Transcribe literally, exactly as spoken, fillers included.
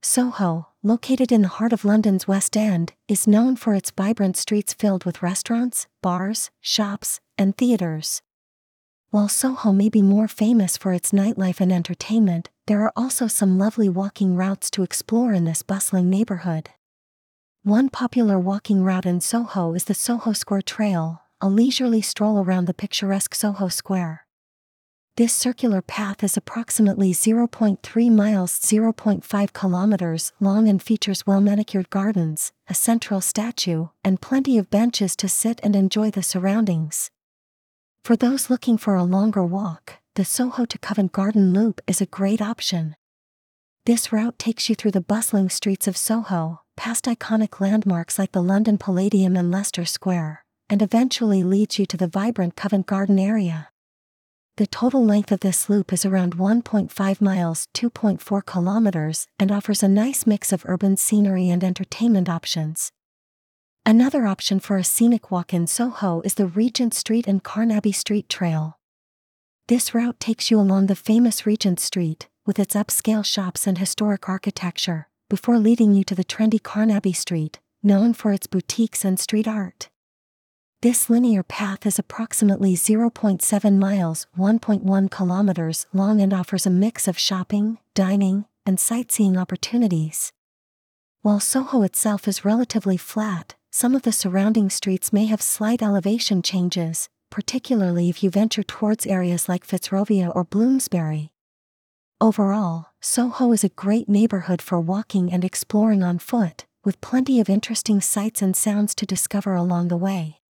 Soho, located in the heart of London's West End, is known for its vibrant streets filled with restaurants, bars, shops, and theatres. While Soho may be more famous for its nightlife and entertainment, there are also some lovely walking routes to explore in this bustling neighborhood. One popular walking route in Soho is the Soho Square Trail, a leisurely stroll around the picturesque Soho Square. This circular path is approximately zero point three miles (zero point five kilometers) long and features well-manicured gardens, a central statue, and plenty of benches to sit and enjoy the surroundings. For those looking for a longer walk, the Soho to Covent Garden Loop is a great option. This route takes you through the bustling streets of Soho, past iconic landmarks like the London Palladium and Leicester Square, and eventually leads you to the vibrant Covent Garden area. The total length of this loop is around one point five miles (two point four kilometers) and offers a nice mix of urban scenery and entertainment options. Another option for a scenic walk in Soho is the Regent Street and Carnaby Street Trail. This route takes you along the famous Regent Street, with its upscale shops and historic architecture, before leading you to the trendy Carnaby Street, known for its boutiques and street art. This linear path is approximately zero point seven miles (one point one kilometers) long and offers a mix of shopping, dining, and sightseeing opportunities. While Soho itself is relatively flat, some of the surrounding streets may have slight elevation changes, particularly if you venture towards areas like Fitzrovia or Bloomsbury. Overall, Soho is a great neighborhood for walking and exploring on foot, with plenty of interesting sights and sounds to discover along the way.